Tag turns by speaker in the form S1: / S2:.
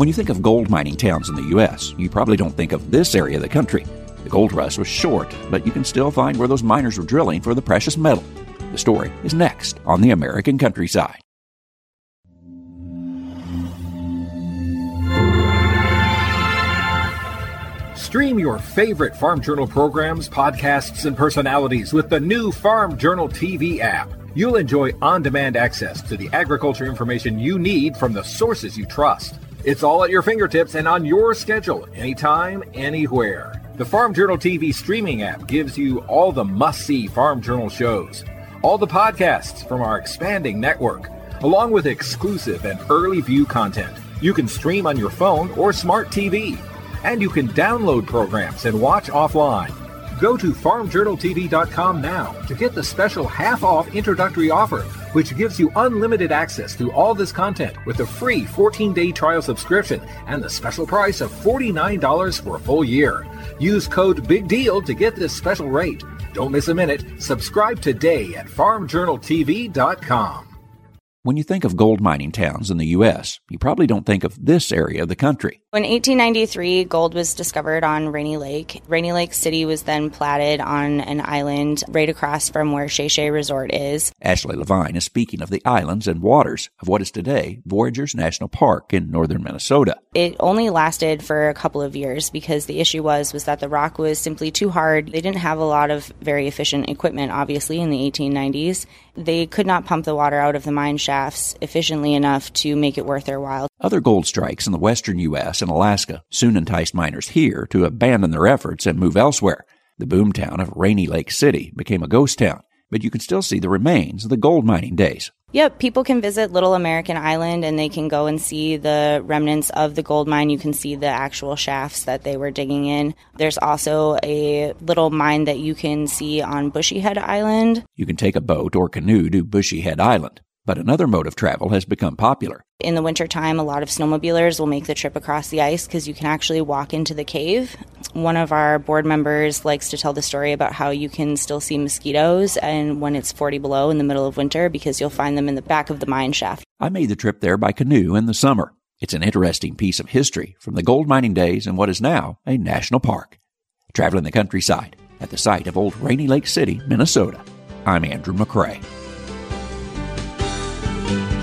S1: When you think of gold mining towns in the U.S., you probably don't think of this area of the country. The gold rush was short, but you can still find where those miners were drilling for the precious metal. The story is next on the American Countryside.
S2: Stream your favorite Farm Journal programs, podcasts, and personalities with the new Farm Journal TV app. You'll enjoy on-demand access to the agriculture information you need from the sources you trust. It's all at your fingertips and on your schedule, anytime, anywhere. The Farm Journal TV streaming app gives you all the must-see Farm Journal shows, all the podcasts from our expanding network, along with exclusive and early view content. You can stream on your phone or smart TV, and you can download programs and watch offline. Go to farmjournaltv.com now to get the special half-off introductory offer, which gives you unlimited access to all this content with a free 14-day trial subscription and the special price of $49 for a full year. Use code BIGDEAL to get this special rate. Don't miss a minute. Subscribe today at farmjournaltv.com.
S1: When you think of gold mining towns in the U.S., you probably don't think of this area of the country.
S3: In 1893, gold was discovered on Rainy Lake. Rainy Lake City was then platted on an island right across from where Shea Shea Resort is.
S1: Ashley Levine is speaking of the islands and waters of what is today Voyageurs National Park in northern Minnesota.
S3: It only lasted for a couple of years because the issue was that the rock was simply too hard. They didn't have a lot of very efficient equipment, obviously, in the 1890s. They could not pump the water out of the mine shafts efficiently enough to make it worth their while.
S1: Other gold strikes in the western U.S. and Alaska soon enticed miners here to abandon their efforts and move elsewhere. The boomtown of Rainy Lake City became a ghost town, but you can still see the remains of the gold mining days.
S3: Yep, people can visit Little American Island and they can go and see the remnants of the gold mine. You can see the actual shafts that they were digging in. There's also a little mine that you can see on Bushy Head Island.
S1: You can take a boat or canoe to Bushy Head Island, but another mode of travel has become popular.
S3: In the wintertime, a lot of snowmobilers will make the trip across the ice because you can actually walk into the cave. One of our board members likes to tell the story about how you can still see mosquitoes and when it's 40 below in the middle of winter because you'll find them in the back of the mine shaft.
S1: I made the trip there by canoe in the summer. It's an interesting piece of history from the gold mining days in what is now a national park. Traveling the countryside at the site of old Rainy Lake City, Minnesota. I'm Andrew McCrae.